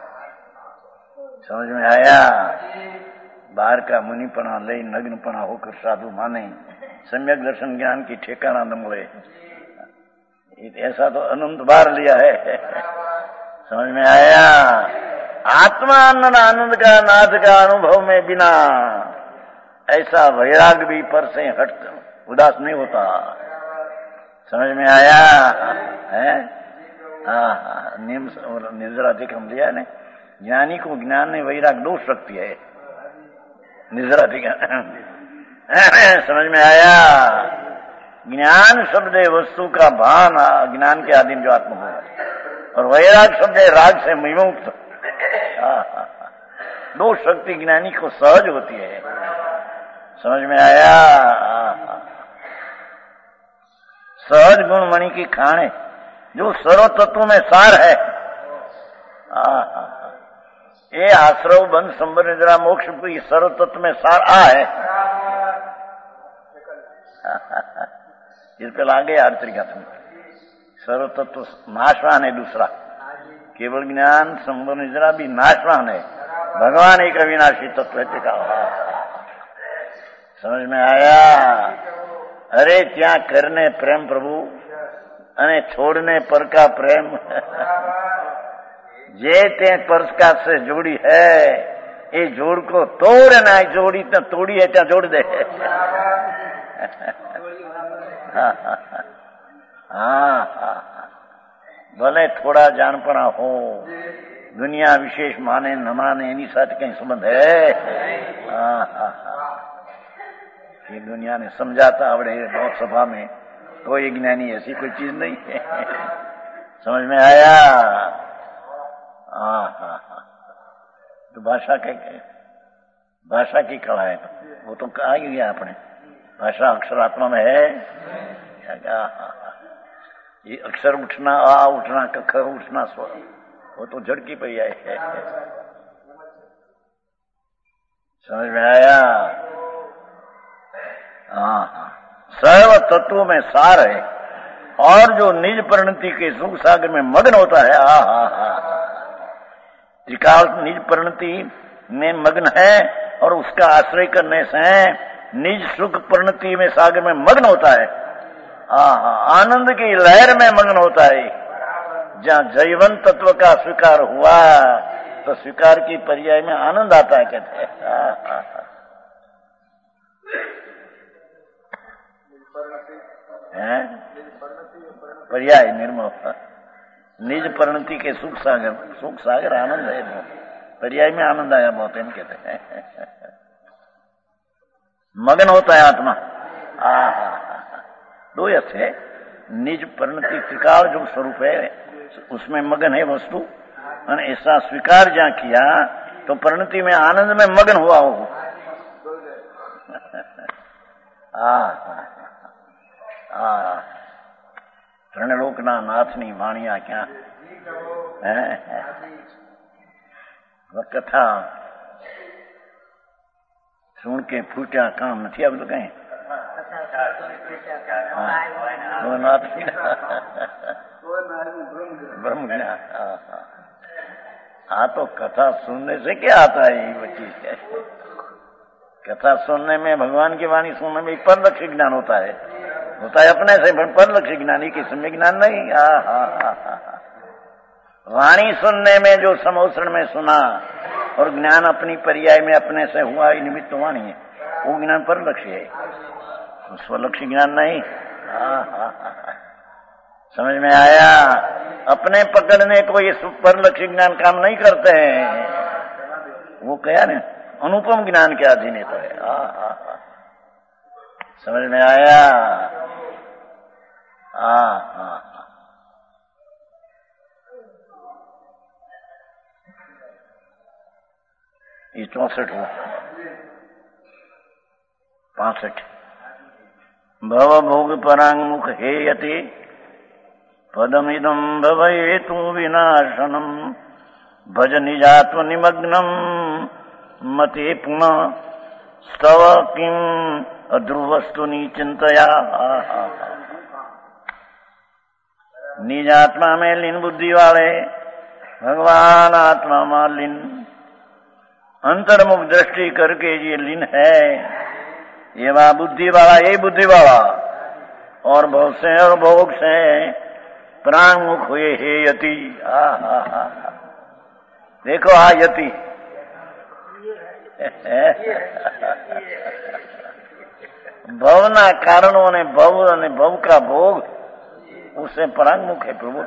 [SPEAKER 1] समझ में आया। बाहर का मुनिपना ले नग्नपना होकर साधु माने, सम्यक दर्शन ज्ञान की ठिकाना न मिले, ऐसा तो अनंत बार लिया है। समझ में आया। आत्मा आनंद का नाथ का अनुभव में बिना ऐसा वैराग भी पर से हट उदास नहीं होता। समझ में आया है। नियम और निर्जराधिकम लिया ने, ज्ञानी को ज्ञान ने वैराग दो शक्ति है, निर्जराधिकम। समझ में आया। ज्ञान शब्द है वस्तु का भान, ज्ञान के अधीन जो आत्मा हो, और वैराग शब्द है राग से विमुक्त। दो शक्ति ज्ञानी को सहज होती है। समझ में आया? सहज गुण मणि की खाने, जो सर्व तत्व में सार है। ये आश्रव बंध संबर निद्रा मोक्ष की सर्व तत्व में सार है। इस पे लागे आर्तरिका सर्व तत्व नाशवान है। दूसरा केवल ज्ञान संबर निद्रा भी नाशवान है। भगवान एक अविनाशी तत्व है। समझ में आया? अरे क्या करने प्रेम प्रभु अने छोड़ने पर का प्रेम। जे ते परस्का से जोड़ी है, ये जोड़ को तोड़ ना, जोड़ी तो तोड़ी है क्या जोड़ दे। हाँ, भले थोड़ा जानपणा हो, दुनिया विशेष माने न माने एनी साथ कहीं संबंध है। ये दुनिया ने समझाता आवड़े बहुत सभा में, कोई ज्ञानी ऐसी कोई चीज नहीं है। समझ में आया? तो भाषा भाषा की कला है, वो तो कहा ही गया अपने। भाषा अक्षरात्मा में है। ये अक्षर उठना, आ उठना, कख उठना, स्वर, वो तो झड़की पड़ी है। समझ में आया? सर्व तत्वों में सार है, और जो निज परिणति के सुख सागर में मग्न होता है, त्रिकाल निज परिणति में मग्न है, और उसका आश्रय करने से निज सुख परिणति में सागर में मग्न होता है। आनंद की लहर में मग्न होता है। जहाँ जैवन तत्व का स्वीकार हुआ तो स्वीकार की पर्याय में आनंद आता है, कहते हैं। पर्याय निर्मल निज परिणति के सुख सागर आनंद है। पर्याय में आनंद आया बहुत, इन कहते हैं। मगन होता है आत्मा। दो अर्थ है। निज परिणति त्रिकाल जो स्वरूप है उसमें मगन है वस्तु, और ऐसा स्वीकार जहां किया तो परिणति में आनंद में मगन हुआ हो। त्रिलोकना नाथनी वाणिया क्या कथा सुन के फूटा काम नहीं। अब तो कहीं ब्रह्म ज्ञान। तो कथा सुनने से क्या आता है? ये चीज कथा सुनने में, भगवान की वाणी सुनने में परलक्ष्य ज्ञान होता है अपने से, परलक्ष्य ज्ञानी के समय ज्ञान नहीं। वाणी सुनने में जो समोषण में सुना और ज्ञान अपनी पर्याय में अपने से हुआ, निमित्त वाणी है, वो ज्ञान परलक्ष्य है, स्वलक्ष्य ज्ञान नहीं। समझ में आया? अपने पकड़ने को ये परलक्ष्य ज्ञान काम नहीं करते हैं। वो क्या ना अनुपम ज्ञान के अधीन है तो है। समझ में आया? ये 64 हुआ। 65 भव भोग परांगमुख हेयते पदमिदं भवेतु विनाशनम भज निजात्म निमग्नम मते पुनः स्तव किम अध्रुवस्तुनि चिंतया। निज आत्मा में लीन बुद्धि वाले भगवान आत्मा में लीन अंतर्मुख दृष्टि करके ये लीन है, ये वह बुद्धि वाला, ये बुद्धि वाला, और भोग से और भोग से प्राणमुख हुए हे यति। देखो यति भवना कारणों ने भव का भोग उससे परांगमुख है प्रभु।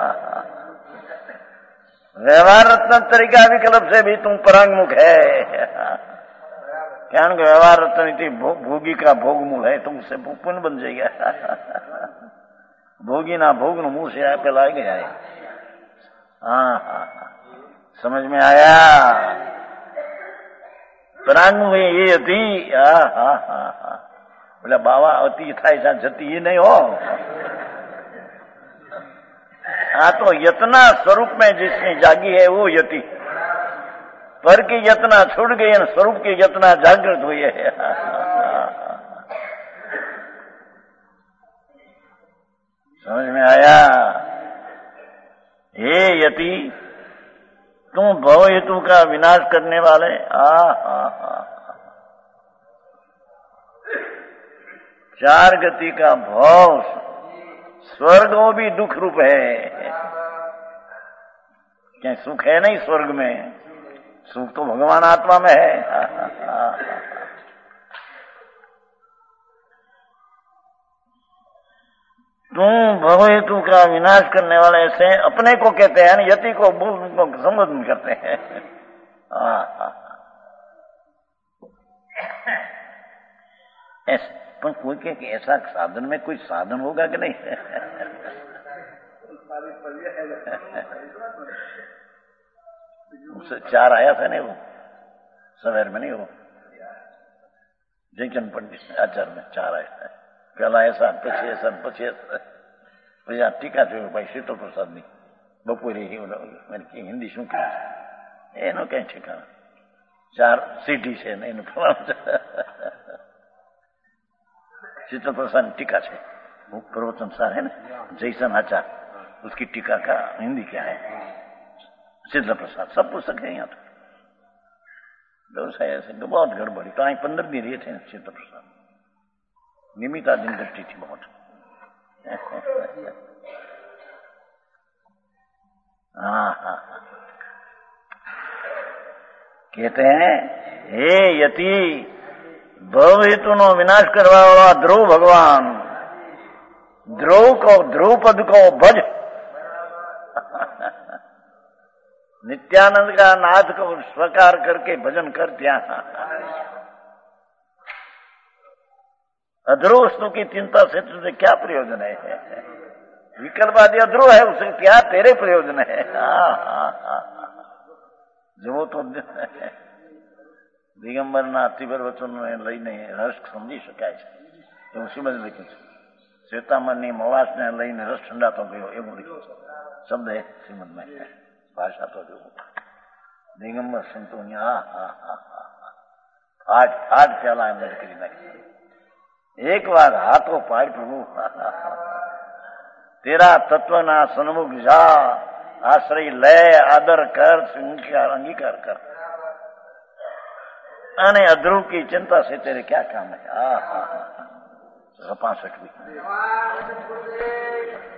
[SPEAKER 1] व्यवहार रत्न तरीका विकल्प से भी तुम परांगमुख है। क्या व्यवहार रत्न भोगी का भोग मूल है, तुम उससे पुण्य बन जाएगा। भोगी ना भोग न मुंह से पे लाए गया है। समझ में आया? તરાંગ એ હતી. હા હા હા હા, એટલે બાવા અતિ થાય છે જતી એ નહીં હો. हाँ तो यतना स्वरूप में जिसने जागी है वो यति, पर की यतना छूट गई है, स्वरूप की यतना जागृत हुई है. समझ में आया? हे यति, तुम भव हेतु का विनाश करने वाले. चार गति का भव, स्वर्ग वो भी दुख रूप है. क्या सुख है नहीं स्वर्ग में? सुख तो भगवान आत्मा में है. तुम भव हेतु का विनाश करने वाले ऐसे अपने को कहते हैं, यति को संबोधन करते हैं. पर कोई कहे कि ऐसा साधन में कोई साधन होगा कि नहीं? उससे चार आया था नहीं वो सवेर में, नहीं वो जयचंद पंडित आचार्य में चार आया था. पहला ऐसा, પછી ऐसा, પછી આ ટીકા જોયું ભાઈ શીતલ પ્રસાદની બપોરે હિન્દી શું કહે છે એનો કઈ ઠેકાણા. ચાર સીટી છે ને એનું शीतल प्रसाद टीका है, वो प्रवचन सार है ना, जैसन आचार, उसकी टीका का हिंदी क्या है? शीतल प्रसाद. सब पुस्तक है यहाँ तो. व्यवसाय ऐसे बहुत गड़बड़ी. तो आई 15 दिन रहे थे शीतल प्रसाद. निमित्ता दिन घटती थी बहुत. हाँ, कहते हैं हे यति, भव हेतु नो विनाश करवा वाला ध्रुव भगवान, ध्रुव पद को भज. नित्यानंद का नाथ को स्वीकार करके भजन कर दिया. अध्रुव वस्तु की चिंता से तुझे क्या प्रयोजन है? विकल्पवादी अध्रुव है, उसे क्या तेरे प्रयोजन है? जो तो દિગંબરના અતિભર વચનોને લઈને રસ સમજી શકાય છે એવું શ્રીમદ લખ્યું છે. શ્વેતાંબરની મવાસને લઈને રસ ઠંડાતો ગયો એવું લખ્યું છે. શબ્દ है શ્રીમદ में, ભાષા તો જો દિગંબર સંતોની ફાટ પ્યાલા એમ કરી નાખી. એક વાર હાથો પાડ પ્રભુ, તેરા તત્વના સન્મુખ જા, આશ્રય લે, આદર કર, અંગીકાર કર. અને अध्रुव की चिंता से तेरे क्या काम है? 65वीं